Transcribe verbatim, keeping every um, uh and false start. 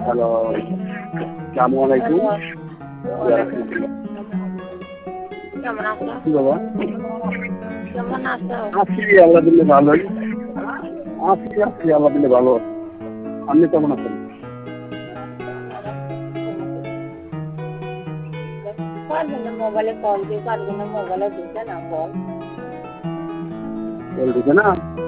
Hello, আসসালামু আলাইকুম। কেমন আছো? কি বাবা? কেমন আছো? আছি আল্লাহ দিলে ভালোই। আছি আছি আল্লাহ দিলে ভালো আছি। আপনি কেমন আছেন? কার জন্য মোবাইলে কল দিয়ে কার জন্য মোবাইলে ঢুকে না কল? কল ঢুকে না?